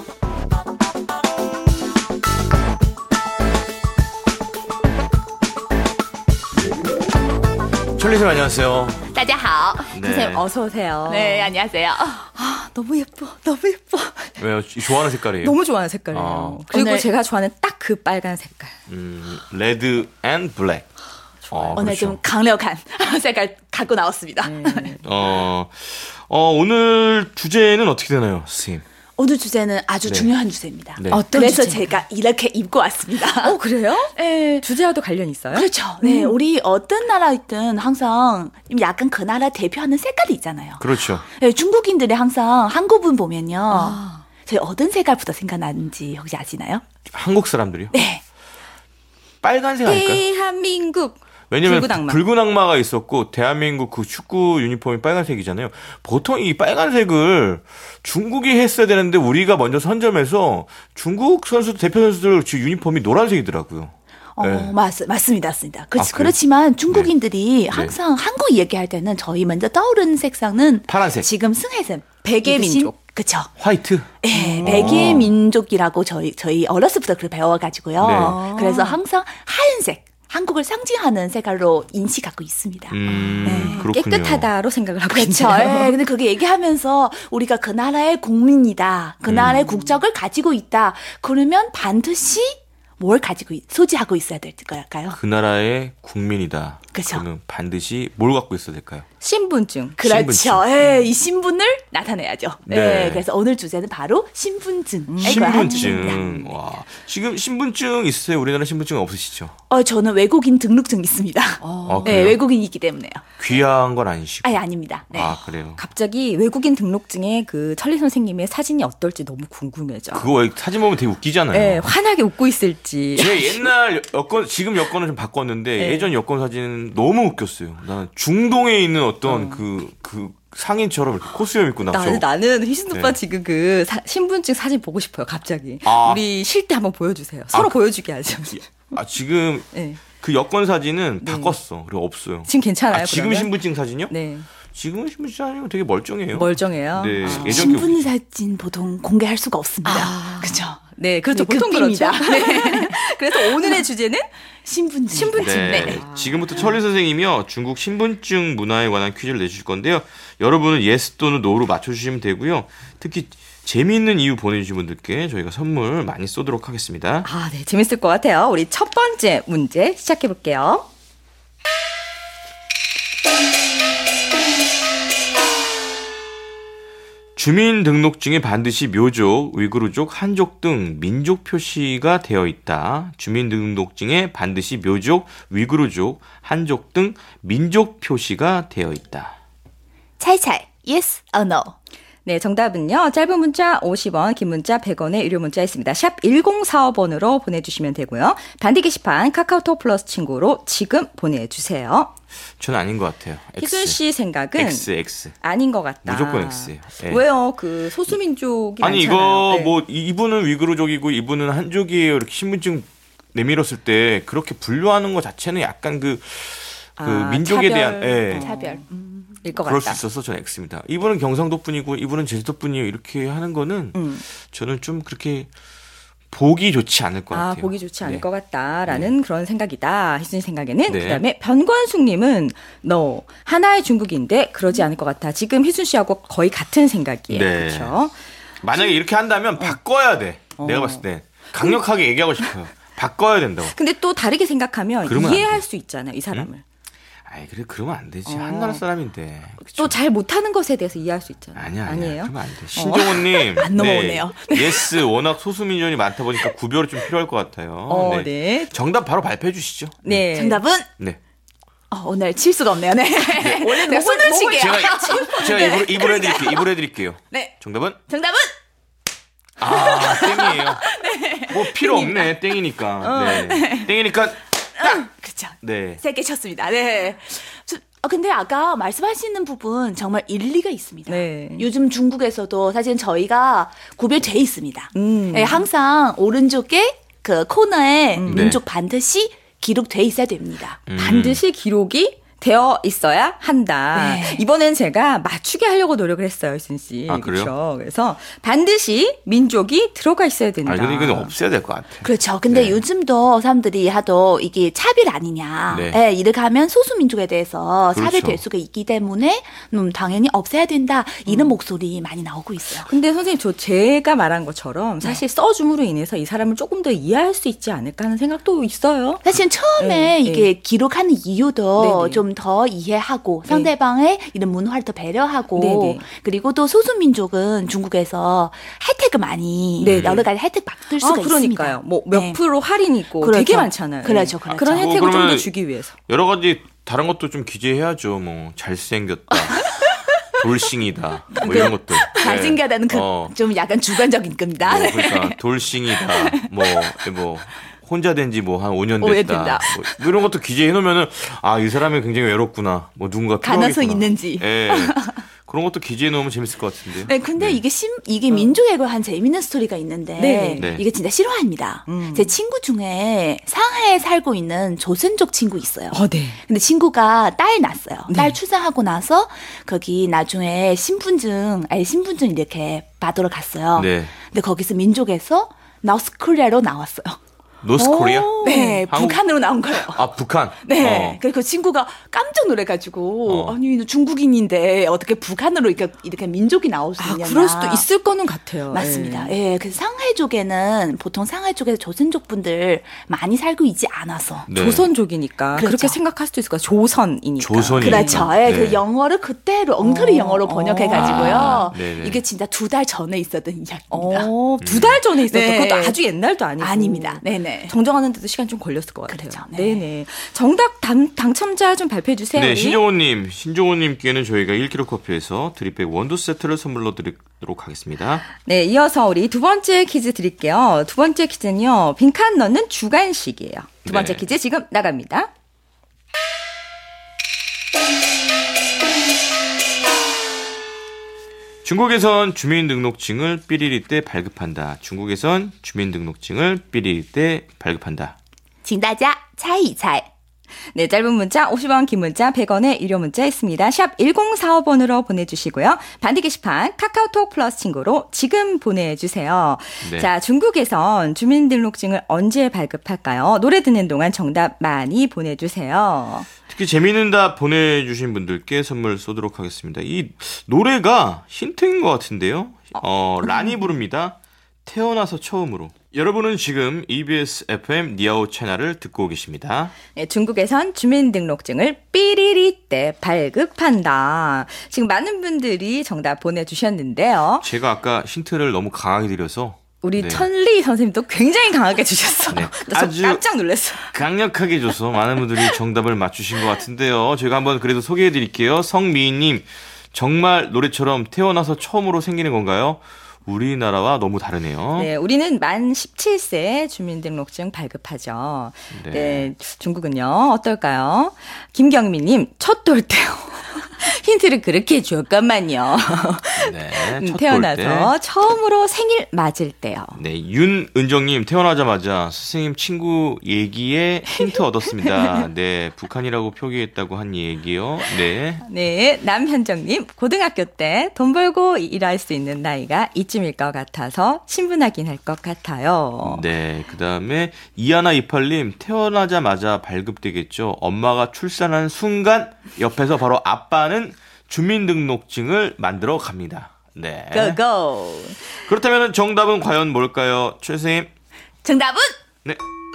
천리쌤 안녕하세요. 大家好. 네. 선생님 어서 오세요. 네, 안녕하세요. 아, 너무 예뻐. 너무 예뻐. 왜요? 좋아하는 색깔이에요? 너무 좋아하는 색깔이에요. 아. 그리고 오늘- 제가 좋아하는 딱 그 빨간 색깔. 음, 레드 앤 블랙. 어, 오늘 그렇죠. 좀 강력한 색깔 갖고 나왔습니다. 어, 어, 오늘 주제는 어떻게 되나요, 선생님? 오늘 주제는 아주 네. 중요한 주제입니다. 네. 어떤 그래서 주제인가요? 제가 이렇게 입고 왔습니다. 어, 그래요? 네. 주제와도 관련 있어요? 그렇죠. 네, 우리 어떤 나라이든 항상 약간 그 나라 대표하는 색깔이 있잖아요. 그렇죠. 네, 중국인들이 항상 한국분 보면요. 아. 저희 어떤 색깔부터 생각나는지 혹시 아시나요? 한국 사람들이요? 네. 빨간색 아닐까요? 대한민국. 왜냐면 붉은 악마. 붉은 악마가 있었고 대한민국 그 축구 유니폼이 빨간색이잖아요. 보통 이 빨간색을 중국이 했어야 되는데 우리가 먼저 선점해서 중국 선수 대표 선수들 지금 유니폼이 노란색이더라고요. 어, 네. 맞, 맞습니다, 맞습니다. 그, 아, 그래요? 그렇지만 중국인들이 항상 한국 얘기할 때는 저희 먼저 떠오르는 색상은 파란색. 지금 승혜쌤 백의 입으신- 민족. 그쵸. 화이트. 네, 백의 민족이라고 저희 저희 어렸을 때부터 배워가지고요. 네. 그래서 항상 하얀색, 한국을 상징하는 색깔로 인식하고 있습니다. 음, 네. 그렇군요. 깨끗하다로 생각을 하고 그렇죠. 있네요. 예, 근데 그게 얘기하면서 우리가 그 나라의 국민이다, 그 나라의 국적을 가지고 있다. 그러면 반드시 뭘 가지고 있- 소지하고 있어야 될 걸까요? 그 나라의 국민이다. 그쵸. 그러면 반드시 뭘 갖고 있어야 될까요? 신분증. 그렇죠. 신분증. 예, 이 신분을 나타내야죠. 네. 네. 그래서 오늘 주제는 바로 신분증. 신분증. 와. 지금 신분증 있으세요? 우리나라 신분증 없으시죠? 어, 저는 외국인 등록증 있습니다. 아, 네, 그래요? 외국인이기 때문에요. 귀한 건 아니시고. 아예 아닙니다. 네. 아, 그래요. 갑자기 외국인 등록증에 그 천리 선생님의 사진이 어떨지 너무 궁금해져. 그거 사진 보면 되게 웃기잖아요. 네, 환하게 웃고 있을지. 제 옛날 여권, 지금 여권을 좀 바꿨는데 네. 예전 여권 사진은 너무 웃겼어요. 나는 중동에 있는 어떤 그, 그 상인처럼 이렇게 코스염 입고 나서. 나는, 나는 희신 오빠 네. 지금 그 사- 신분증 사진 보고 싶어요, 갑자기. 아. 우리 쉴 때 한번 보여주세요. 서로 아, 보여주게 하죠. 아, 지금 네. 그 여권 사진은 네. 바꿨어. 그리고 없어요. 지금 괜찮아요, 아, 지금 그러면? 신분증 사진이요? 네. 지금 신분증 사진은 되게 멀쩡해요. 멀쩡해요. 네. 아. 예전 신분 사진 보통 공개할 수가 없습니다. 아. 그죠? 네, 그렇죠. 네, 보통 급비입니다. 그렇죠. 네. 그래서 오늘의 주제는 신분증. 신분증. 네. 네. 지금부터 천리 선생님이요. 중국 신분증 문화에 관한 퀴즈를 내주실 건데요. 여러분은 예스 또는 노로 맞춰주시면 되고요. 특히 재미있는 이유 보내주신 분들께 저희가 선물 많이 쏘도록 하겠습니다. 아, 네, 재밌을 것 같아요. 우리 첫 번째 문제 시작해 볼게요. 주민등록증에 반드시 묘족, 위구르족, 한족 등 민족 표시가 되어 있다. 주민등록증에 반드시 묘족, 위구르족, 한족 등 민족 표시가 되어 있다. 찰찰. Yes or no. 네, 정답은요. 짧은 문자 오십 원, 긴 문자 백 원의 유료 문자 있습니다. 샵 일공사오 번으로 보내주시면 되고요. 반디 게시판 카카오톡 플러스 친구로 지금 보내주세요. 저는 아닌 것 같아요. X. 희순 씨 생각은 X, X. 아닌 것 같다. 무조건 X예요. 네. 왜요? 그 소수민족이 아니 많잖아요. 이거 네. 뭐 이분은 위구르족이고 이분은 한족이에요. 이렇게 신분증 내밀었을 때 그렇게 분류하는 것 자체는 약간 그, 그 아, 민족에 차별. 대한 예. 차별. 일 것 그럴 같다. 수 있어서 저는 X입니다. 이분은 경상도 분이고 이분은 제주도 분이에요. 이렇게 하는 거는 음. 저는 좀 그렇게 보기 좋지 않을 것 아, 같아요. 보기 좋지 않을 네. 것 같다라는 네. 그런 생각이다. 희순이 생각에는. 네. 그다음에 변권숙님은 no. 하나의 중국인데 그러지 않을 것 같아. 지금 희순 씨하고 거의 같은 생각이에요. 네. 그렇죠? 만약에 이렇게 한다면 바꿔야 돼. 내가 봤을 때 강력하게 얘기하고 싶어요. 바꿔야 된다고. 근데 또 다르게 생각하면 그러면 안 이해할 돼. 수 있잖아요. 이 사람을. 아이 그래 그러면 안 되지. 어. 한나라 사람인데. 또 잘 못하는 것에 대해서 이해할 수 있잖아요. 아니야, 아니야. 아니에요? 그러면 안 돼. 신종호님. 안 넘어오네요. 예스, 워낙 소수민족이 많다 보니까 구별이 좀 필요할 것 같아요. 어, 네. 정답 바로 발표해 주시죠. 네. 정답은 네. 어, 오늘 칠 수가 없네요. 네. 원래 내가 손을 칠게요. 제가, 제가 입으로, 입으로 해드릴게요. 입으로 해드릴게요. 네. 정답은? 정답은 아, 땡이에요. 뭐 필요 없네. 땡이니까. 네. 땡이니까 딱! 그렇죠. 네. 세 개 쳤습니다. 네. 저, 아, 근데 아까 말씀하시는 부분 정말 일리가 있습니다. 네. 요즘 중국에서도 사실 저희가 구별돼 있습니다. 음. 네, 항상 오른쪽에 그 코너에 네. 민족 반드시 기록돼 있어야 됩니다. 음. 반드시 기록이 되어 있어야 한다. 네. 이번엔 제가 맞추게 하려고 노력을 했어요, 희순 씨. 아, 그래요? 그렇죠. 그래서 반드시 민족이 들어가 있어야 된다. 아, 근데 이건 없애야 될 것 같아요. 그렇죠. 근데 네. 요즘도 사람들이 하도 이게 차별 아니냐. 네. 네. 이렇게 하면 소수민족에 대해서 그렇죠. 차별될 수가 있기 때문에 음, 당연히 없애야 된다. 이런 목소리 많이 나오고 있어요. 근데 선생님, 저 제가 말한 것처럼 사실 써줌으로 인해서 이 사람을 조금 더 이해할 수 있지 않을까 하는 생각도 있어요. 사실 처음에 네, 이게 기록하는 이유도 네네. 좀 더 이해하고 상대방의 이런 문화를 더 배려하고 네네. 그리고 또 소수민족은 중국에서 혜택을 많이 네네. 여러 가지 혜택 받을 수가 아, 그러니까요. 있습니다. 뭐 몇 네. 프로 할인 있고 그렇죠. 되게 많잖아요. 그렇죠, 네. 그렇죠. 그런 뭐 혜택을 좀 더 그러면 주기 위해서. 여러 가지 다른 것도 좀 기재해야죠. 뭐 잘생겼다. 돌싱이다. 뭐 이런 것들. 잘생겨다는 그 어. 좀 약간 주관적인 겁니다. 뭐 그러니까 돌싱이다. 뭐, 뭐 혼자 된 지 뭐 한 오 년 오 년 됐다. 된다. 뭐 이런 것도 기재해 놓으면은 아, 이 사람이 굉장히 외롭구나. 뭐 누군가 가능성 필요하겠구나. 있는지. 예. 그런 것도 기재해 놓으면 재밌을 것 같은데요. 네, 근데 네. 이게 심, 이게 민족애고 한 재밌는 스토리가 있는데, 네네. 네. 이게 진짜 실화입니다. 음. 제 친구 중에 상하이에 살고 있는 조선족 친구 있어요. 어, 네. 근데 친구가 딸 낳았어요. 네. 딸 출산하고 나서 거기 나중에 신분증, 아니 신분증 이렇게 받으러 갔어요. 네. 근데 거기서 민족에서 나우스코리아로 나왔어요. 노스코리아? 네, 한국- 북한으로 나온 거예요. 아, 북한. 네. 어. 그래서 그 친구가 깜짝 놀래가지고, 어. 아니, 너 중국인인데 어떻게 북한으로 이렇게, 이렇게 민족이 나올 수 아, 있냐. 그럴 수도 있을 거는 같아요. 맞습니다. 예. 예, 그래서 상하이 쪽에는 보통 상하이 쪽에 조선족 분들 많이 살고 있지 않아서. 네. 조선족이니까 그렇죠. 그렇게 생각할 수도 있을 거예요. 조선이니까. 조선이. 그렇죠. 예, 네. 그 영어를 그때로 엉터리 어, 영어로 번역해가지고요. 아, 네네. 이게 진짜 두 달 전에 있었던 이야기입니다. 어, 두 달 전에 있었던 네. 그것도 아주 옛날도 아니고. 아닙니다. 네네. 정정하는데도 시간 좀 걸렸을 것 같아요. 그렇죠. 네. 네네. 정답 당, 당첨자 좀 발표해 주세요. 네, 우리. 신종호님, 신종호님께는 저희가 일 킬로그램 커피에서 드립백 원두 세트를 선물로 드리도록 하겠습니다. 네, 이어서 우리 두 번째 퀴즈 드릴게요. 두 번째 퀴즈는요, 빈칸 넣는 주간식이에요. 두 번째 네. 퀴즈 지금 나갑니다. 중국에선 주민등록증을 삐리리 때 발급한다. 중국에선 주민등록증을 삐리리 때 발급한다. 请大家猜一猜. 네, 짧은 문자 오십 원, 긴 문자 백 원의 유료 문자 있습니다. 샵 일공사오 번으로 보내주시고요. 반디 게시판 카카오톡 플러스 친구로 지금 보내주세요. 네. 자, 중국에선 주민등록증을 언제 발급할까요? 노래 듣는 동안 정답 많이 보내주세요. 특히 재미있는 답 보내주신 분들께 선물 쏘도록 하겠습니다. 이 노래가 힌트인 것 같은데요. 어, 라니 부릅니다. 태어나서 처음으로. 여러분은 지금 이비에스 에프엠 니아오 채널을 듣고 계십니다. 네, 중국에선 주민등록증을 삐리리 때 발급한다. 지금 많은 분들이 정답 보내주셨는데요. 제가 아까 힌트를 너무 강하게 드려서 우리 네. 천리 선생님도 굉장히 강하게 주셨어. 네. 나 아주 깜짝 놀랐어. 강력하게 줘서 많은 분들이 정답을 맞추신 것 같은데요. 제가 한번 그래도 소개해 드릴게요. 성미희님, 정말 노래처럼 태어나서 처음으로 생기는 건가요? 우리나라와 너무 다르네요. 네, 우리는 만 십칠 세 주민등록증 발급하죠. 네. 네, 중국은요 어떨까요? 김경민님 첫 돌 때요. 힌트를 그렇게 줬건만요. 네, 음, 첫 태어나서 볼 때. 처음으로 생일 맞을 때요. 네, 윤은정님 태어나자마자 선생님 친구 얘기에 힌트 얻었습니다. 네, 북한이라고 표기했다고 한 얘기요. 네, 네, 남현정님 고등학교 때 돈 벌고 일할 수 있는 나이가 이쯤일 것 같아서 신분 확인할 것 같아요. 네, 그 다음에 이하나이팔님 태어나자마자 발급되겠죠. 엄마가 출산한 순간 옆에서 바로 아빠는 주민등록증을 만들어 갑니다. 네. 고고. 그렇다면 정답은 과연 뭘까요, 최 선생님? 정답은 네.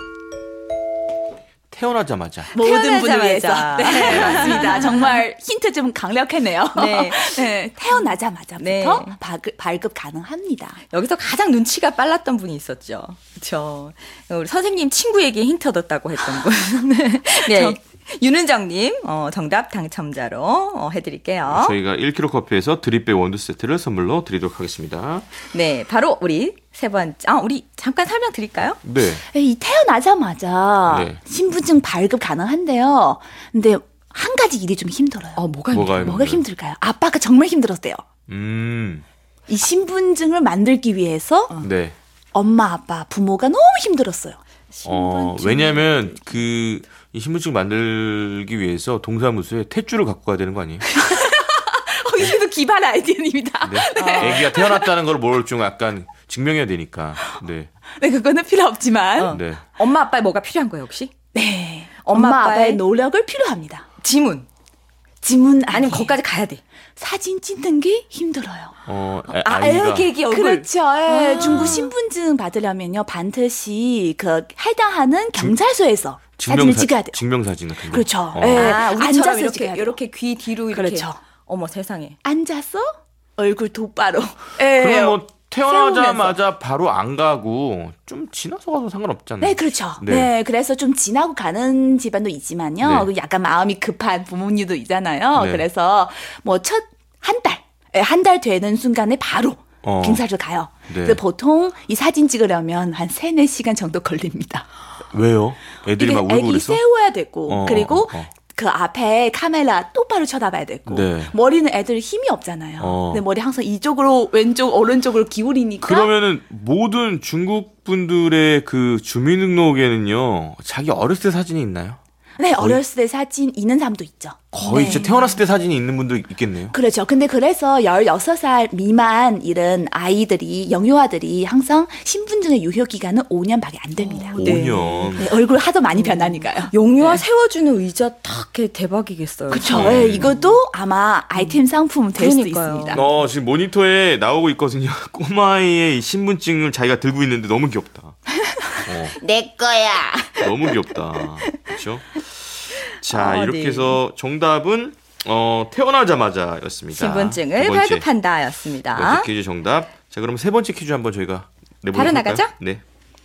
태어나자마자. 모든 분을 태어나자마자. 위해서. 네, 맞습니다. 정말 힌트 좀 강력했네요. 네. 네, 태어나자마자부터 네. 발급, 발급 가능합니다. 여기서 가장 눈치가 빨랐던 분이 있었죠. 그렇죠. 우리 선생님 친구에게 힌트 얻었다고 했던 분. 네. 정- 윤은정님 어, 정답 당첨자로 어, 해드릴게요. 저희가 일 킬로그램 커피에서 드립백 원두 세트를 선물로 드리도록 하겠습니다. 네, 바로 우리 세 번째. 아, 우리 잠깐 설명드릴까요? 네. 이 태어나자마자 네. 신분증 발급 가능한데요. 근데 한 가지 일이 좀 힘들어요. 어, 뭐가 뭐가요? 힘들어요? 뭐가 힘들까요? 아빠가 정말 힘들었대요. 음. 이 신분증을 만들기 위해서 네. 엄마, 아빠, 부모가 너무 힘들었어요. 어, 왜냐면 그 이 신분증 만들기 위해서 동사무소에 탯줄을 갖고 가야 되는 거 아니에요? 어, 이게도 기발 아이디어입니다. 네. 아기가 태어났다는 걸 모를 줄 약간 증명해야 되니까. 네. 네, 그거는 필요 없지만. 어. 네. 엄마 아빠의 뭐가 필요한 거예요, 혹시? 네. 엄마, 엄마, 아빠의 아빠의 노력을 필요합니다. 지문. 지문 아니면 아니면 거기까지 가야 돼. 사진 찍는 게 힘들어요. 어, 아, 아, 아이가 애기 얼굴. 그렇죠. 예. 아. 중국 신분증 받으려면요 반드시 그 해당하는 경찰서에서 사진을 증명사, 찍어야 돼요. 증명사진 같은 거. 그렇죠. 어. 예. 아, 우리처럼 앉아서 이렇게 찍어야 돼요. 이렇게 귀 뒤로 이렇게. 그렇죠. 어머 세상에. 앉아서 얼굴 똑바로. 예. 그럼 뭐 태어나자마자 바로 안 가고 좀 지나서 가도 상관없잖아요. 네, 그렇죠. 네. 네. 그래서 좀 지나고 가는 집안도 있지만요. 네. 그 약간 마음이 급한 부모님도 있잖아요. 네. 그래서 뭐 첫 한 달, 한 달 되는 순간에 바로 어. 경찰서 가요. 네. 그래서 보통 이 사진 찍으려면 한 세네 시간 정도 걸립니다. 왜요? 애들이 이게 막 울고 애기 그래서? 세워야 되고 어, 그리고 어, 어. 그 앞에 카메라 똑바로 쳐다봐야 되고 네. 머리는 애들 힘이 없잖아요. 어. 근데 머리 항상 이쪽으로 왼쪽 오른쪽으로 기울이니까 그러면은 모든 중국 분들의 그 주민등록에는요 자기 어렸을 때 사진이 있나요? 네, 어렸을 때 사진 있는 사람도 있죠. 거의 네. 진짜 태어났을 때 사진이 있는 분도 있겠네요. 그렇죠. 근데 그래서 열여섯 살 미만 이런 아이들이, 영유아들이 항상 신분증의 유효기간은 오 년밖에 안 됩니다. 오 네. 년. 네, 얼굴 하도 많이 변하니까요. 용유아 세워주는 의자 탁 대박이겠어요. 그렇죠. 음. 네, 이것도 아마 아이템 상품 될 수도 그러니까요. 있습니다. 어, 지금 모니터에 나오고 있거든요. 꼬마아이의 이 신분증을 자기가 들고 있는데 너무 귀엽다. 어, 내 거야. 너무 귀엽다. 그렇죠? 자, 어, 이렇게 네. 해서 정답은 어, 태어나자마자였습니다. 신분증을 두 번째. 발급한다였습니다. 두 번째 퀴즈 정답. 자, 그럼 세 번째 퀴즈 한번 저희가 내보도록 바로 할까요? 나가죠? 네.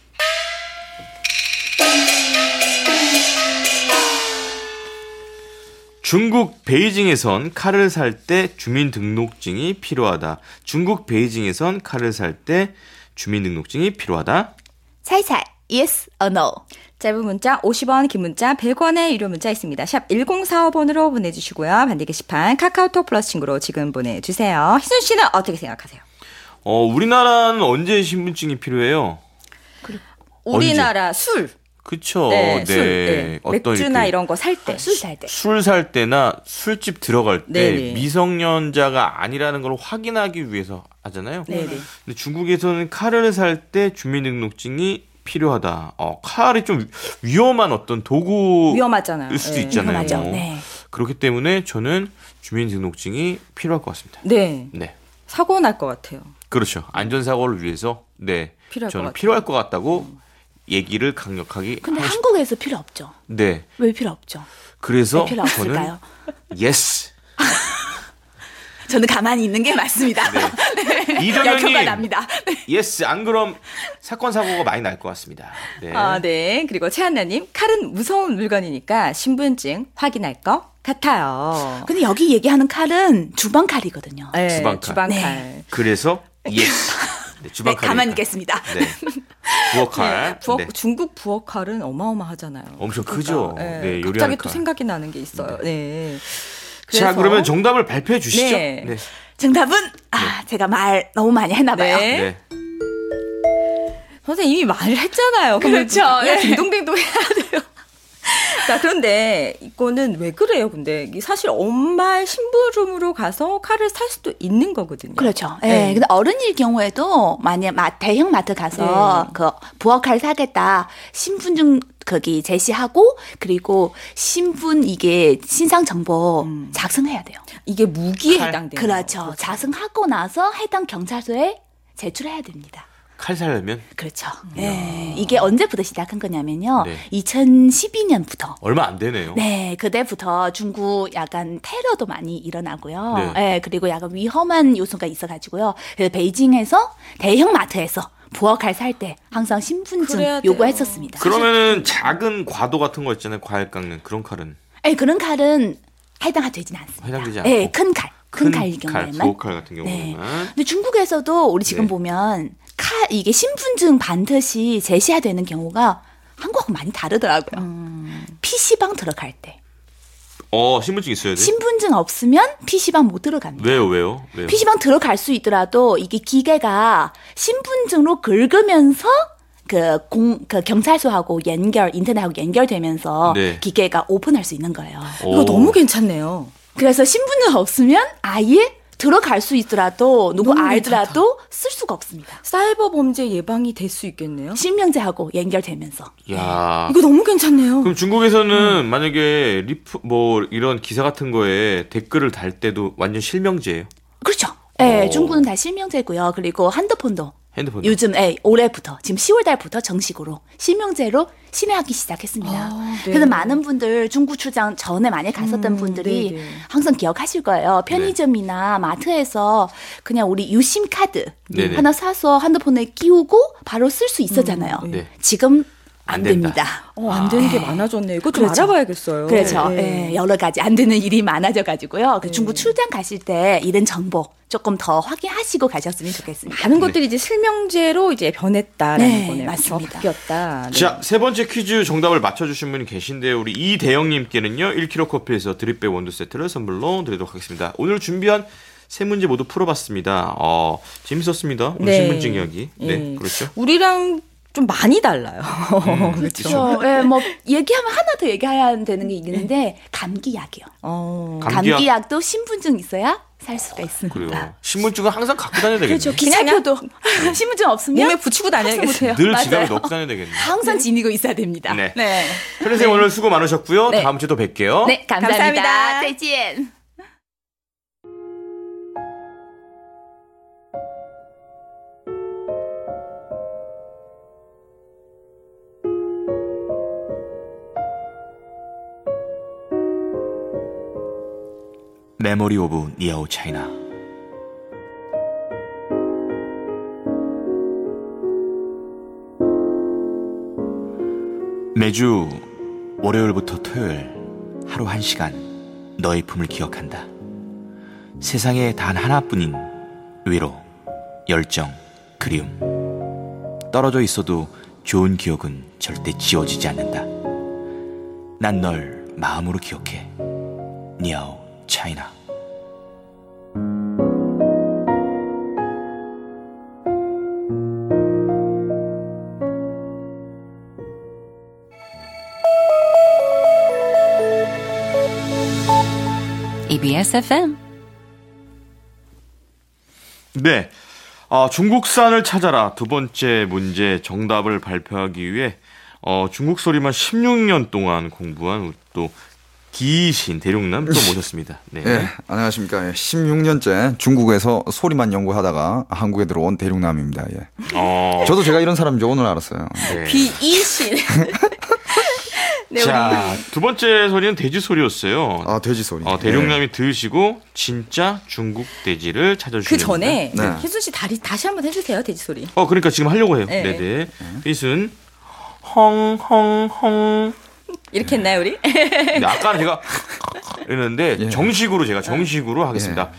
중국 베이징에선 칼을 살 때 주민등록증이 필요하다. 중국 베이징에선 칼을 살 때 주민등록증이 필요하다. 살살. Yes or no? 짧은 문자 오십 원, 긴 문자 백 원의 유료 문자 있습니다. 샵 일공사오 번으로 보내주시고요. 반대 게시판 카카오톡 플러스 친구로 지금 보내주세요. 희순 씨는 어떻게 생각하세요? 어, 우리나라는 언제 신분증이 필요해요? 우리나라 술, 그쵸. 네, 네. 술, 네. 어떤 맥주나 이렇게 이런 거 살 때. 술 살 때. 술 살 때나 술집 들어갈 때 네네. 미성년자가 아니라는 걸 확인하기 위해서 하잖아요. 네네. 근데 중국에서는 칼을 살 때 주민등록증이 필요하다. 어, 칼이 좀 위험한 어떤 도구 위험하잖아요. 일 수도 네. 있잖아요. 위험하죠. 네. 그렇기 때문에 저는 주민등록증이 필요할 것 같습니다. 네. 네. 사고 날 것 같아요. 그렇죠. 안전사고를 위해서 네. 필요할 저는 것 같아요. 필요할 것 같다고 얘기를 강력하게 근데 하고 싶- 한국에서 필요 없죠. 네. 왜 필요 없죠? 그래서 왜 필요 저는 없을까요? 예스. 저는 가만히 있는 게 맞습니다. 열표가 이정현님 납니다. 예스. 안 그럼 사건 사고가 많이 날 것 같습니다. 네. 아, 네. 그리고 최한나님, 칼은 무서운 물건이니까 신분증 확인할 것 같아요. 근데 여기 얘기하는 칼은 주방 칼이거든요. 네, 주방칼. 주방칼. 네. 그래서 예스. 네, 네, 주방칼. 가만히 있겠습니다. 네. 부엌칼. 부엌, 네. 중국 부엌칼은 어마어마하잖아요. 엄청 크죠. 네, 네, 요리하는 갑자기 또 칼. 생각이 나는 게 있어요. 네. 자, 그러면 정답을 발표해 주시죠. 네. 네. 정답은 아 제가 말 너무 많이 했나봐요. 네. 네. 선생님 이미 말을 했잖아요. 그렇죠. 그냥 네. 딩동댕동 해야 돼요. 자, 그런데 이거는 왜 그래요? 근데 이게 사실 엄마의 심부름으로 가서 칼을 살 수도 있는 거거든요. 그렇죠. 예. 네. 근데 어른일 경우에도 만약 마, 대형 마트 가서 네. 그 부엌칼 사겠다 신분증 거기 제시하고 그리고 신분 이게 신상 정보 음. 작성해야 돼요. 이게 무기에 칼. 해당돼요. 그렇죠. 작성하고 나서 해당 경찰서에 제출해야 됩니다. 칼 살려면 그렇죠. 예. 이게 언제부터 시작한 거냐면요. 네. 이천십이 년부터. 얼마 안 되네요. 네, 그때부터 중국 약간 테러도 많이 일어나고요. 네. 네, 그리고 약간 위험한 요소가 있어가지고요. 그래서 베이징에서 대형 마트에서 부엌칼 살 때 항상 신분증 그래야 돼요. 요구했었습니다. 그러면은 작은 과도 같은 거 있잖아요. 과일 깎는 그런 칼은 네, 그런 칼은 해당되지는 않습니다. 해당되지 않고. 네, 큰 칼, 큰, 큰 칼일 칼, 경우에만. 부엌칼 같은 네. 경우는. 근데 중국에서도 우리 지금 네. 보면 칼 이게 신분증 반드시 제시해야 되는 경우가 한국하고 많이 다르더라고요. 음. 피시방 들어갈 때 어, 신분증 있어야 돼. 신분증 없으면 피시방 못 들어갑니다. 왜요, 왜요, 왜요? 피시방 들어갈 수 있더라도 이게 기계가 신분증으로 긁으면서 그 공, 그 경찰서하고 연결, 인터넷하고 연결되면서 네. 기계가 오픈할 수 있는 거예요. 이거 오. 너무 괜찮네요. 그래서 신분증 없으면 아예 들어갈 수 있더라도 누구 너무 알더라도 쓸 수가 없습니다. 사이버 범죄 예방이 될 수 있겠네요. 실명제하고 연결되면서. 야. 이거 너무 괜찮네요. 그럼 중국에서는 만약에 리프 뭐 이런 기사 같은 거에 댓글을 달 때도 완전 실명제예요. 그렇죠. 네, 오. 중국은 다 실명제고요. 그리고 핸드폰도 핸드폰. 요즘 에 올해부터 지금 시월 달부터 정식으로 실명제로 신뢰하기 시작했습니다. 아, 네. 그래서 많은 분들 중국 출장 전에 많이 갔었던 음, 분들이 네네. 항상 기억하실 거예요. 편의점이나 마트에서 그냥 우리 유심 카드 네네. 하나 사서 핸드폰에 끼우고 바로 쓸 수 있었잖아요. 네. 지금 안, 안 된다. 됩니다. 어, 안 되는 게 많아졌네요. 이거 좀 그렇죠. 알아봐야겠어요. 그렇죠. 네. 예, 여러 가지 안 되는 일이 많아져가지고요. 그 중국 출장 가실 때 이런 정보 조금 더 확인하시고 가셨으면 좋겠습니다. 많은 것들이 이제 실명제로 이제 변했다라는 네, 거네요. 맞습니다. 더 바뀌었다. 네. 자, 세 번째 퀴즈 정답을 맞춰주신 분이 계신데요. 우리 이대영님께는요, 일 킬로그램 커피에서 드립백 원두 세트를 선물로 드리도록 하겠습니다. 오늘 준비한 세 문제 모두 풀어봤습니다. 어, 재밌었습니다. 오늘 네. 신분증 이야기. 네, 예. 그렇죠. 우리랑 좀 많이 달라요. 그렇죠. 예, 뭐 얘기하면 하나 더 얘기해야 되는 게 있는데 감기약이요. 어. 감기약. 감기약도 신분증 있어야 살 수가 있습니다. 그래요. 신분증은 항상 갖고 다녀야 되겠네요. 그렇죠. 기차표도 신분증 없으면 몸에 붙이고 다녀야겠어요. 못해요. 늘 맞아요. 지갑에 넣고 다녀야 되겠네요. 항상 지니고 있어야 됩니다. 네. 네. 현 선생님 오늘 수고 많으셨고요. 네. 다음 주에 또 뵐게요. 네, 감사합니다. 감사합니다. 再见. 메모리 오브 니아오 차이나. 매주 월요일부터 토요일 하루 한 시간 너의 품을 기억한다. 세상에 단 하나뿐인 위로, 열정, 그리움. 떨어져 있어도 좋은 기억은 절대 지워지지 않는다. 난 널 마음으로 기억해. 니아오 차이나. 이비에스 에프엠. 네. 아, 중국산을 찾아라. 두 번째 문제 정답을 발표하기 위해 어, 중국 소리만 십육 년 동안 공부한 또 기신 대륙남 또 모셨습니다. 네. 예, 안녕하십니까. 예, 십육 년째 중국에서 소리만 연구하다가 한국에 들어온 대륙남입니다. 예. 어, 저도 제가 이런 사람인지 오늘 알았어요. 네. 귀이신. 네, 자, 두 번째 소리는 돼지 소리였어요. 아, 돼지 소리. 어, 대륙남이 들으시고 진짜 중국 돼지를 찾아주시는 그 전에 네. 희순 씨 다리 다시 한번 해주세요. 돼지 소리. 어, 그러니까 지금 하려고 해요. 네. 네, 네. 이순 헝헝헝. 이렇게 했나요, 우리? 네, 아까는 제가 이랬는데 예. 정식으로 제가 정식으로 하겠습니다.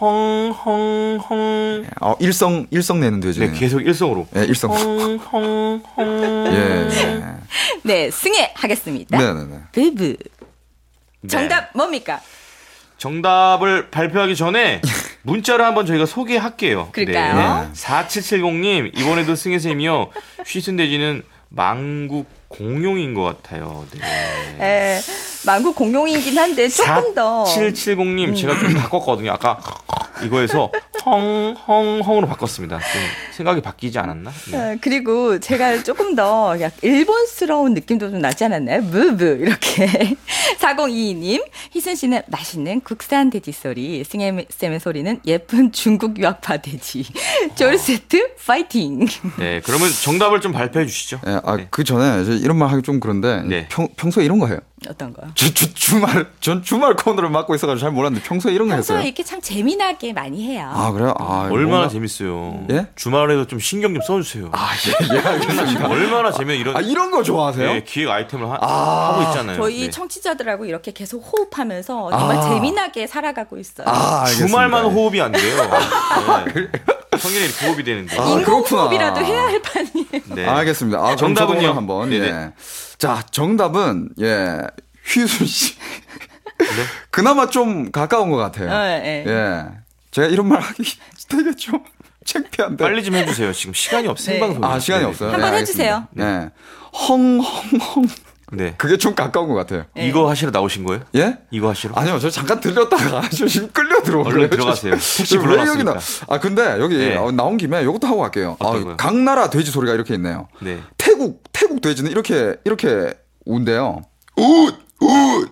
헝헝헝. 어, 일성 일성 내는 돼지. 네, 계속 일성으로. 예, 일성. 헝헝헝. 예. 예. 네, 승혜 하겠습니다. 네, 네, 네. 브브. 네. 정답 뭡니까? 정답을 발표하기 전에 문자를 한번 저희가 소개할게요. 그럴까요? 네. 사칠칠공님 이번에도 승혜쌤이요. 휘순돼지는 망국 공룡인 것 같아요. 네. 에, 망국 공룡이긴 한데 조금 더. 사칠칠공님 음. 제가 좀 바꿨거든요. 아까 이거에서 헝, 헝, 헝으로 바꿨습니다. 좀 생각이 바뀌지 않았나? 네. 어, 그리고 제가 조금 더 약 일본스러운 느낌도 좀 나지 않았나요? 무브 이렇게. 사공이이님 희순 씨는 맛있는 국산 돼지 소리, 승혜쌤의 소리는 예쁜 중국 유학파 돼지. 조리 세트 파이팅. 네, 그러면 정답을 좀 발표해 주시죠. 예, 아, 네. 그 전에 이런 말 하기 좀 그런데 네. 평, 평소에 이런 거 해요. 어떤 거요? 주, 주, 주말 전 주말 코너를 맡고 있어가지고 잘 몰랐는데 평소에 이런 거 평소에 했어요. 이렇게 참 재미나게 많이 해요. 아 그래요? 아, 얼마나 뭔가- 재밌어요. 예? 주말에도 좀 신경 좀 써주세요. 아, 예, 예, 알겠습니다. 얼마나 재미 이런 아, 이런 거 좋아하세요? 네, 기획 아이템을 하, 아, 고 있잖아요. 저희 네. 청취자들하고 이렇게 계속 호흡하면서 정말 아. 재미나게 살아가고 있어요. 아, 알겠습니다. 주말만 호흡이 안 돼요. 네. 평일에 이렇게 호흡이 되는데. 아, 인공호흡이라도 그렇구나. 해야 할 판이에요. 네. 알겠습니다. 아, 그럼 정답은요? 저도 오늘 한번. 네네. 예. 자, 정답은 예 휘순 씨. 네? 그나마 좀 가까운 것 같아요. 어, 예. 예. 제가 이런 말 하기 되게 좀 창피한데. 빨리 좀 해주세요. 지금 시간이 없, 네. 생방송. 아, 시간이 없어요. 한번 네, 해주세요. 알겠습니다. 네. 헝헝헝. 네. 그게 좀 가까운 것 같아요. 네. 이거 하시러 나오신 거예요? 예? 이거 하시러? 아니요, 저 잠깐 들렸다가 저 지금 끌려 들어오고요. 얼른 들어가세요. 택시 왜 불러놨으니까. 여기 나? 아 근데 여기 네. 어, 나온 김에 이것도 하고 갈게요. 어떤 아, 거요? 각 나라 돼지 소리가 이렇게 있네요. 네. 태국 태국 돼지는 이렇게 이렇게 운대요. 웃 웃.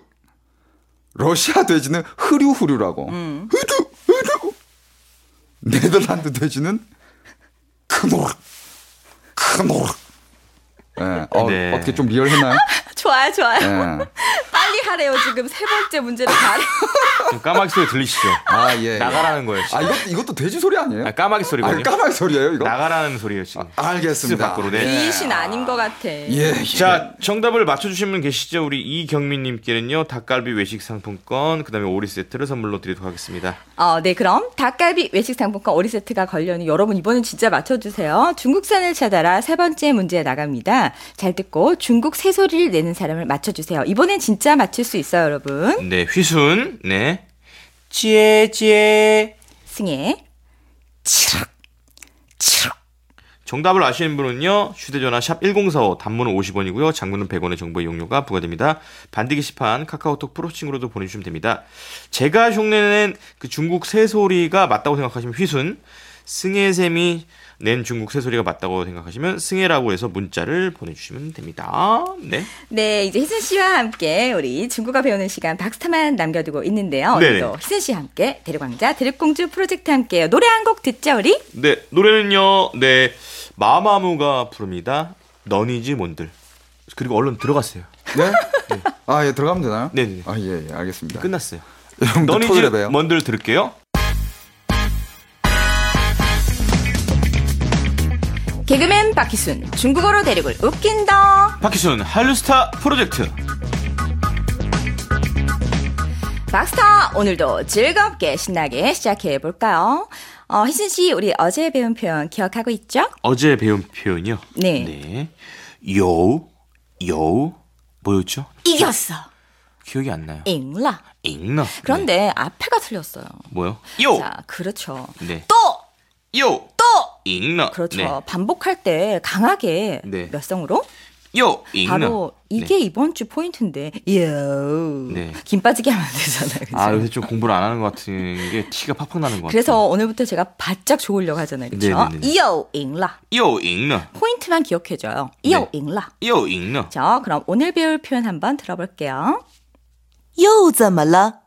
러시아 돼지는 흐류흐류라고. 음. 흐류 흐류. 네덜란드 돼지는 크노르 크노르. 예. 어, 네. 어떻게 좀 리얼했나요? 좋아요, 좋아요. 예. 빨리 하래요. 지금 세 번째 문제를 가래. 지금 까마귀 소리 들리시죠? 아 예. 나가라는 거예요. 지금. 아 이것도 이것도 돼지 소리 아니에요? 아, 까마귀 아, 소리거든요. 까마귀 소리예요 이거? 나가라는 소리예요 지금. 알겠습니다. 밖으로, 네. 이신 아닌 것 같아. 예. 예. 자, 정답을 맞춰주신 분 계시죠? 우리 이경민님께는요, 닭갈비 외식 상품권, 그 다음에 오리 세트를 선물로 드리도록 하겠습니다. 어, 네, 그럼 닭갈비 외식 상품권 오리 세트가 걸려니 여러분 이번엔 진짜 맞춰주세요. 중국산을 찾아라 세 번째 문제 나갑니다. 잘 듣고 중국 새소리를 내는 사람을 맞춰주세요. 이번엔 진짜 맞출 수 있어요, 여러분. 네, 휘순, 네. 찌에, 승혜. 치락, 치락. 정답을 아시는 분은요, 휴대전화 샵 일공사오, 단문은 오십 원이고요, 장문은 백 원의 정보 이용료가 부과됩니다. 반디 게시판, 카카오톡 프로친구로도 보내주시면 됩니다. 제가 흉내낸 그 중국 새소리가 맞다고 생각하시면 휘순, 승혜쌤이 낸 중국 새소리가 맞다고 생각하시면 승혜라고 해서 문자를 보내주시면 됩니다. 네. 네, 이제 희순 씨와 함께 우리 중국어 배우는 시간 박스타만 남겨두고 있는데요. 오늘도 네네. 희순 씨와 함께 대륙왕자, 대륙공주 프로젝트 함께요. 노래 한 곡 듣죠, 우리? 네, 노래는요, 네, 마마무가 부릅니다. 너니지 뭔들. 그리고 얼른 들어갔어요. 네? 아, 예, 들어가면 되나요? 네네. 아, 예, 예, 알겠습니다. 끝났어요. 여러분들 너니지 토요일에 봬요. 뭔들 들을게요. 개그맨 박희순, 중국어로 대륙을 웃긴다. 박희순 한류스타 프로젝트. 박스타 오늘도 즐겁게 신나게 시작해 볼까요? 어, 희순 씨, 우리 어제 배운 표현 기억하고 있죠? 어제 배운 표현이요. 네. 네. 요, 요, 뭐였죠? 이겼어. 기억이 안 나요. 잉라. 잉나. 그런데 네. 앞에가 틀렸어요. 뭐요? 요, 자, 그렇죠. 네. 또! 요, 또! 잉나. 그렇죠. 네. 반복할 때 강하게 네. 몇 성으로? 요, 잉나. 바로 이게 네. 이번 주 포인트인데. 요. 네. 김 빠지게 하면 안 되잖아요. 그죠? 아, 요새 좀 공부를 안 하는 것 같은 게 티가 팍팍 나는 것 같아요. 그래서 오늘부터 제가 바짝 좋으려고 하잖아요. 그렇죠? 네네네. 이요 잉라. 요, 잉나. 포인트만 기억해줘요. 이요 네. 잉라. 요, 잉나. 자, 그럼 오늘 배울 표현 한번 들어볼게요. 又怎么了?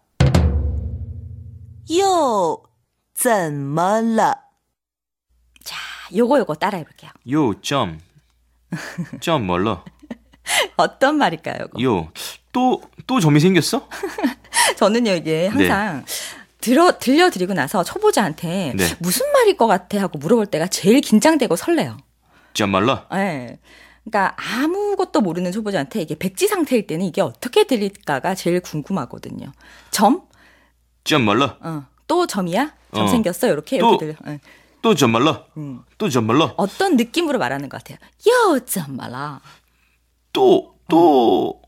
又怎么了? 자, 요거 요거 따라해볼게요. 요, 점. 점 뭘로? 어떤 말일까요, 요거? 요. 또, 또 점이 생겼어? 저는요, 이게 항상 들어, 들려드리고 나서 초보자한테 네. 무슨 말일 것 같아 하고 물어볼 때가 제일 긴장되고 설레요. 점 뭘로? 예. 그러니까 아무것도 모르는 초보자한테 이게 백지 상태일 때는 이게 어떻게 들릴까가 제일 궁금하거든요. 점? 점 뭘로? 어. 또 점이야? 점 어. 생겼어? 이렇게 또. 이렇게 들려. 예. 또 점 뭘로? 음. 또 점 뭘로? 어떤 느낌으로 말하는 것 같아요. 요, 점 말라. 또, 또,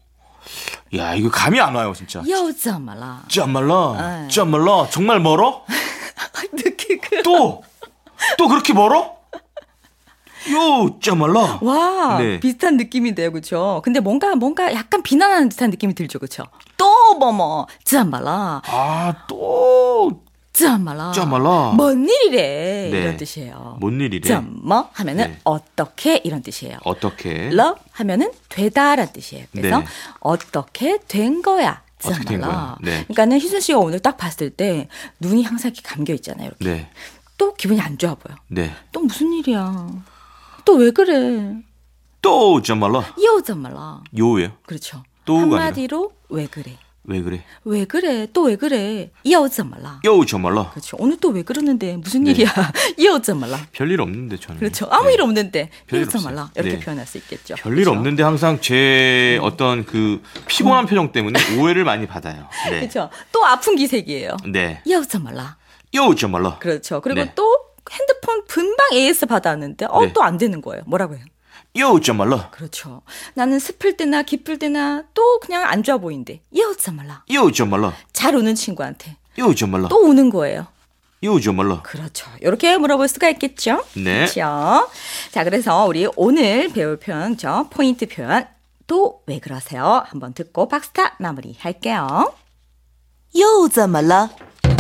야, 이거 감이 안 와요, 진짜. 又怎么了? 짬말라, 네. 짬말라. 정말 멀어? 느낌 그. 또, 또 그렇게 멀어? 요, 짬말라. 와, 네. 비슷한 느낌인데요, 그렇죠? 근데 뭔가 뭔가 약간 비난하는 듯한 느낌이 들죠, 그렇죠? 또 뭐뭐, 怎么了? 아, 또, 怎么了? 짬말라. 뭔 일이래? 네. 이런 뜻이에요. 뭔 일이래? 怎么하면은 네. 어떻게 이런 뜻이에요. 어떻게? 러 하면은 되다라는 뜻이에요. 그래서 네. 어떻게 된 거야. 어떻게 된 거야? 네. 그러니까는 희순 씨가 오늘 딱 봤을 때 눈이 항상 이렇게 감겨 있잖아요. 이렇게. 네, 또 기분이 안 좋아 보여. 네. 또 무슨 일이야? 또 왜 그래? 또, 짬말라. 又怎么了? 요예요. 그렇죠. 또가 한마디로 왜 그래? 왜 그래? 왜 그래? 또 왜 그래? 又怎么了? 요, 짬말라. 그렇죠. 오늘 또 왜 그러는데 무슨 네. 일이야? 又怎么了? 별일 없는데, 저는. 그렇죠. 아무 네. 일 없는데 별일 又怎么了? 없어요. 이렇게 네. 표현할 수 있겠죠. 별일 그렇죠? 없는데 항상 제 어떤 그 피곤한 표정 때문에 오해를 많이 받아요. 네. 그렇죠. 또 아픈 기색이에요. 네. 又怎么了? 요, 짬말라. 그렇죠. 그리고 네. 또 핸드폰 금방 에이에스 받았는데 어, 네. 또 안 되는 거예요. 뭐라고 해요? 요, 짬말라. 그렇죠. 나는 슬플 때나 기쁠 때나 또 그냥 안 좋아 보이는데 又怎么了? 요, 짬말라. 잘 우는 친구한테 요, 짬말라. 또 우는 거예요. 요, 짬말라. 그렇죠. 이렇게 물어볼 수가 있겠죠. 네. 그렇죠. 자, 그래서 우리 오늘 배울 표현, 저 포인트 표현 또 왜 그러세요? 한번 듣고 박스타 마무리할게요. 又怎么了?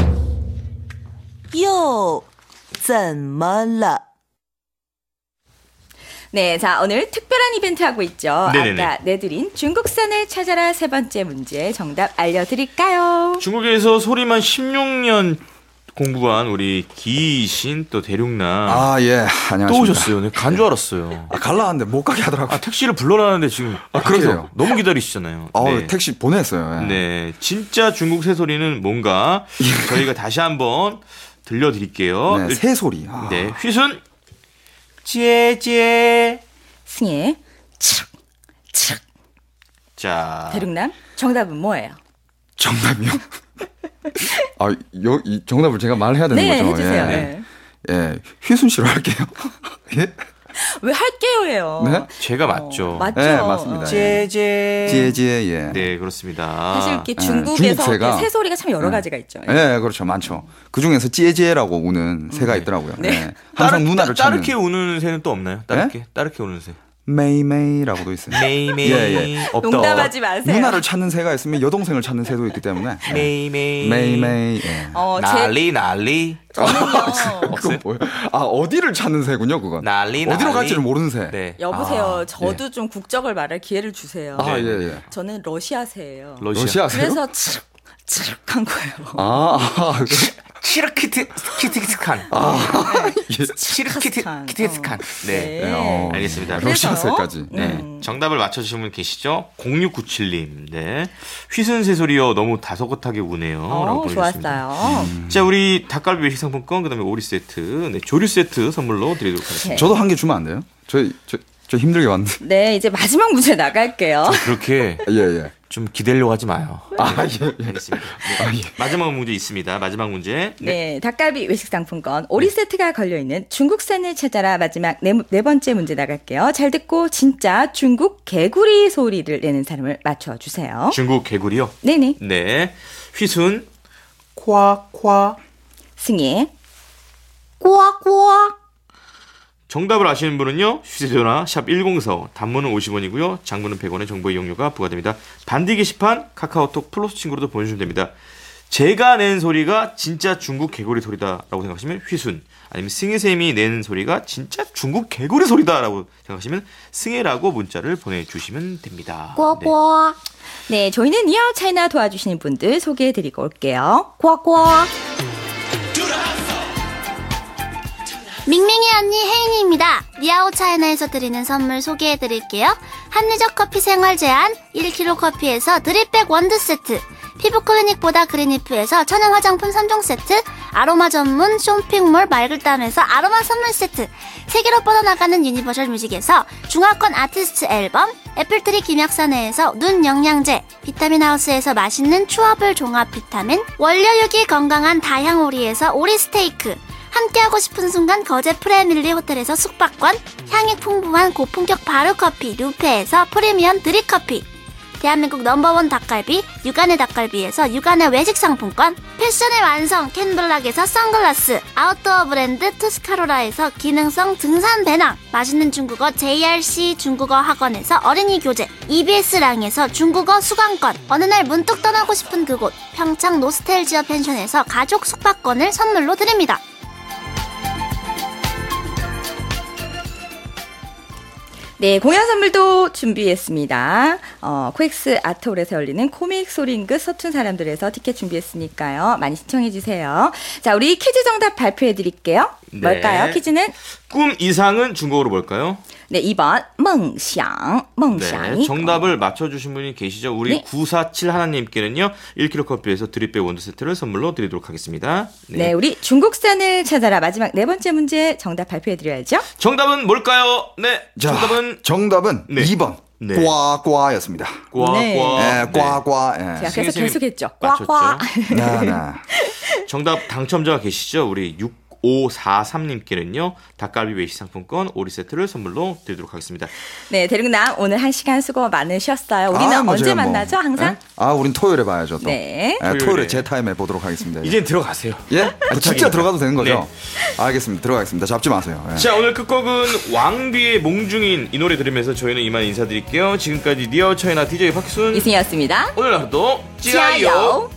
又怎么了? 네, 자, 오늘 특별한 이벤트 하고 있죠. 네네네. 아까 내드린 중국산을 찾아라 세 번째 문제 정답 알려드릴까요? 중국에서 소리만 십육 년 공부한 우리 기신 또 대륙남 아, 예. 안녕하십니까. 또 오셨어요. 네, 간 줄 알았어요. 아, 갈라 하는데 못 가게 하더라고요. 아, 택시를 불러라는데 지금 아, 밖에서 그러세요? 너무 기다리시잖아요. 어, 네. 택시 보냈어요. 예. 네, 진짜 중국 새소리는 뭔가 저희가 다시 한번 들려드릴게요. 네, 새소리. 아. 네, 휘순 찌에 승혜, 치륵, 치륵. 자, 대륙남, 정답은 뭐예요? 정답이요? 아, 요, 이 정답을 제가 말해야 되는 네, 거죠? 해주세요. 예. 네. 예. 휘순 씨로 할게요. 예? 왜 할게요예요? 네? 제가 맞죠. 어, 맞죠. 네, 맞습니다. 찌에 지혜지혜, 예. 네, 그렇습니다. 사실 이렇게 예, 중국에서 중국새가- 이렇게 새소리가 참 여러 예. 가지가 있죠. 예, 그렇죠. 많죠. 그 중에서 찌에지에라고 우는 새가 있더라고요. 네. 예. 항상 누나를 찾는. 따르게 우는 새는 또 없나요? 따르게, 따르게 우는 새. 메이메이라고도 있어요. 메이메이 예, 예. 없다. 농담하지 마세요. 누나를 찾는 새가 있으면 여동생을 찾는 새도 있기 때문에. 예. 메이메이. 메이메이. 예. 어, 제, 난리 난리. 저는요. 그건 뭐예요? 아, 어디를 찾는 새군요, 그건. 난리 난리. 어디로 갈지를 모르는 새. 네. 여보세요. 아, 저도 좀 국적을 말할 기회를 주세요. 아, 네. 예, 예. 저는 러시아새예요. 러시아. 러시아세요? 그래서 치륵, 치륵한 거예요. 아, 아, 그- 치르키트 키티스칸. 예. 치르키티스칸. 네. 네, 어, 알겠습니다. 그래서- 러시아새까지. 네. 음. 정답을 맞춰주신 분 계시죠? 공육구칠 님. 네. 휘순 새소리요. 너무 다소곳하게 우네요. 라고 어, 보내주셨습니다. 좋았어요. 자, 우리 닭갈비 외식 상품권, 그 다음에 오리 세트, 네, 조류 세트 선물로 드리도록 하겠습니다. 네. 저도 한 개 주면 안 돼요? 저, 저, 저 힘들게 왔는데. 네, 이제 마지막 문제 나갈게요. 그렇게 예, 예. 좀 기대려고 하지 마요. 아, 예, 예. 알겠습니다. 네. 마지막 문제 있습니다. 마지막 문제. 네. 네, 닭갈비 외식 상품권 오리 세트가 걸려있는 중국산을 찾아라 마지막 네, 네 번째 문제 나갈게요. 잘 듣고 진짜 중국 개구리 소리를 내는 사람을 맞춰주세요. 중국 개구리요? 네네. 네. 휘순, 夸夸. 승희. 꼬아꼬아. 정답을 아시는 분은요. 휴대전화 샵 일공사오, 단문은 오십 원이고요. 장문은 백 원의 정보 이용료가 부과됩니다. 반디 게시판 카카오톡 플러스 친구로도 보내주시면 됩니다. 제가 낸 소리가 진짜 중국 개구리 소리다라고 생각하시면 휘순, 아니면 승혜쌤이 낸 소리가 진짜 중국 개구리 소리다라고 생각하시면 승혜라고 문자를 보내주시면 됩니다. 꼬아꼬아. 네, 저희는 니아우 차이나 도와주시는 분들 소개해드리고 올게요. 꼬아꼬아. 밍밍이 언니 혜인이입니다. 니아오 차이나에서 드리는 선물 소개해드릴게요. 합리적 커피 생활 제한 일 킬로그램 커피에서 드립백 원두 세트, 피부 클리닉보다 그린이프에서 천연 화장품 삼 종 세트, 아로마 전문 쇼핑몰 말글담에서 아로마 선물 세트, 세계로 뻗어나가는 유니버셜 뮤직에서 중화권 아티스트 앨범, 애플트리 김약사내에서 눈 영양제, 비타민 하우스에서 맛있는 추어블 종합 비타민, 원료육이 건강한 다향오리에서 오리 스테이크, 함께하고 싶은 순간 거제 프레밀리 호텔에서 숙박권, 향이 풍부한 고품격 바르커피 루페에서 프리미엄 드립커피, 대한민국 넘버원 닭갈비 육안의 닭갈비에서 육안의 외식 상품권, 패션의 완성 캔블락에서 선글라스, 아웃도어 브랜드 투스카로라에서 기능성 등산 배낭, 맛있는 중국어 제이알씨 중국어 학원에서 어린이 교재, 이비에스랑에서 중국어 수강권, 어느 날 문득 떠나고 싶은 그곳 평창 노스텔지어 펜션에서 가족 숙박권을 선물로 드립니다. 네, 공연 선물도 준비했습니다. 어, 코엑스 아트홀에서 열리는 코믹 소링그 서툰 사람들에서 티켓 준비했으니까요. 많이 신청해주세요. 자, 우리 퀴즈 정답 발표해드릴게요. 네. 뭘까요? 퀴즈는? 꿈 이상은 중국어로 뭘까요? 네, 이 번 멍샹, 멍샹이. 네, 정답을 맞춰주신 분이 계시죠? 우리 네. 구사칠 하나님께는요, 일 킬로그램 커피에서 드립백 원두 세트를 선물로 드리도록 하겠습니다. 네. 네, 우리 중국산을 찾아라. 마지막 네 번째 문제 정답 발표해드려야죠. 정답은 뭘까요? 네, 자, 정답은 정답은 네. 이 번. 네. 꽈꽈였습니다. 과, 네. 과. 예, 꽈꽈. 예. 제가 계속 선생님이 계속했죠. 맞췄죠? 꽉꽉. 네, 네. 정답 당첨자가 계시죠? 우리 육오사삼님께는요, 닭갈비 외식 상품권 오리 세트를 선물로 드리도록 하겠습니다. 네, 대륙남 오늘 한 시간 수고 많으셨어요. 우리는 아, 뭐 언제 제가 뭐, 만나죠? 항상? 예? 아, 우린 토요일에 봐야죠. 또. 네. 예, 토요일에 토요일에. 제 타임에 보도록 하겠습니다. 예? 이젠 들어가세요. 예? 아, 진짜 부탁입니다. 들어가도 되는 거죠? 네. 알겠습니다. 들어가겠습니다. 잡지 마세요. 예. 자, 오늘 끝곡은 왕비의 몽중인 이 노래 들으면서 저희는 이만 인사드릴게요. 지금까지 니어 차이나 디제이 박순 이승이었습니다. 오늘 하루도 지아요. 찌아요.